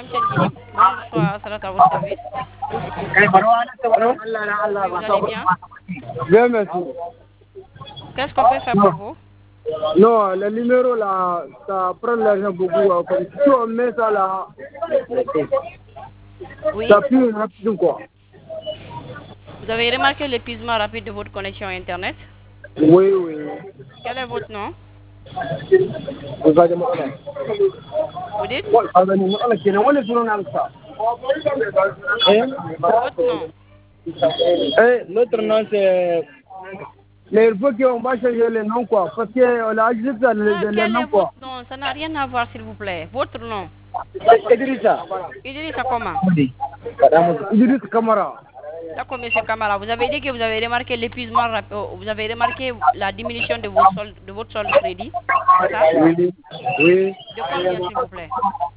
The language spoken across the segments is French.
MTN Guinée. Bonsoir, Salat à votre service. Et vous allez bien? Bien, merci. Qu'est-ce qu'on peut faire pour vous? Non, le numéro là, ça prend l'argent beaucoup. Comme si on met ça là, Oui. ça pue rapide quoi. Vous avez remarqué l'épuisement rapide de votre connexion Internet? Oui, oui. Quel est votre nom? Regardez-moi ça. Vous dites? Votre Votre nom? Notre nom c'est... Mais il faut qu'on va changer le nom quoi. Parce qu'on a juste le Quel nom est votre quoi. nom? Ça n'a rien à voir, s'il vous plaît. Votre nom? Idrissa. Idrissa comment? Idriss Kamara. D'accord, monsieur Kamara. Vous avez dit que vous avez remarqué l'épuisement rapide. Vous avez remarqué la diminution de, de votre solde de crédit. C'est ça? Oui. Oui. De combien, s'il vous plaît?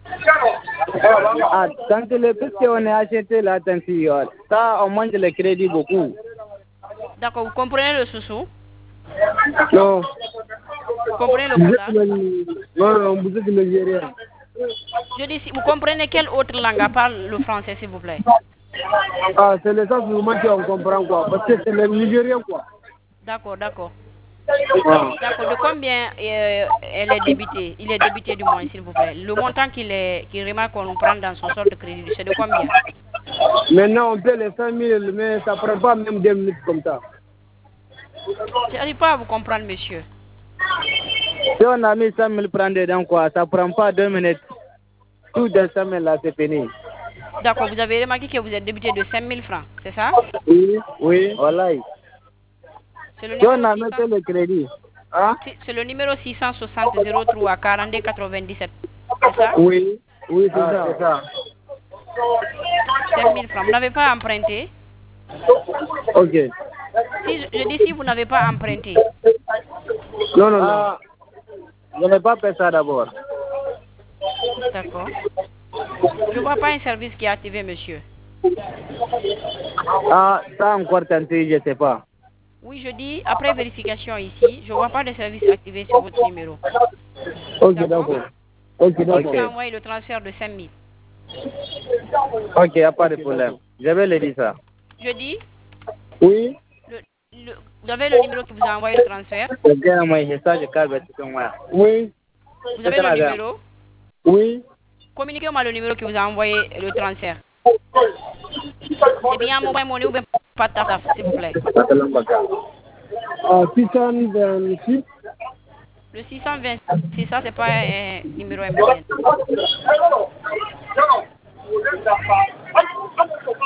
Ah, tant que le plus qu'on a acheté là, tant que ça, on mange le crédit beaucoup. D'accord, vous comprenez le sous-sous? Non. Vous comprenez le quota? Non, vous êtes nigérien. Je dis, vous comprenez quelle autre langue à part le français, s'il vous plaît? Ah, c'est le sens du moment qu'on comprend quoi. Parce que c'est le nigérien quoi. D'accord, d'accord. Ah. D'accord, de combien elle est débitée? Il est débité du moins, s'il vous plaît. Le montant qu'il remarque qu'on prend dans son solde de crédit, c'est de combien? Maintenant, on paie les 5 000, mais ça prend pas même 2 minutes comme ça. Je n'arrive pas à vous comprendre, monsieur. Si on a mis 5 000 prendre dedans quoi, ça prend pas 2 minutes. Tout de 5 000 là, c'est fini. D'accord, vous avez remarqué que vous êtes débité de 5 000 francs, c'est ça? Oui, oui, voilà. C'est le Si on numéro a mis le crédit. Hein? c'est le numéro 660 03 42 97. C'est ça? Oui, oui, c'est ça. 5 000 francs. Vous n'avez pas emprunté? Ok. Si je dis si vous n'avez pas emprunté. Non, non, non. Je n'ai pas fait ça d'abord. D'accord. Je ne vois pas un service qui est activé, monsieur. Ah, ça encore tenté, je ne sais pas. Oui, je dis, après vérification ici, je ne vois pas de service activé sur votre numéro. Ok, d'accord. Ok, Je d'accord. vous envoie le transfert de 5 000. Ok, il n'y a pas de problème. Je vais le dire ça. Je dis, Oui. vous avez le numéro qui vous a envoyé le transfert? Oui. Vous avez le numéro? Oui. Communiquez-moi le numéro qui vous a envoyé le transfert. C'est bien mobile money ou bien pas de taf, s'il vous plaît. 626. Le 626, ça, c'est pas un numéro MTN.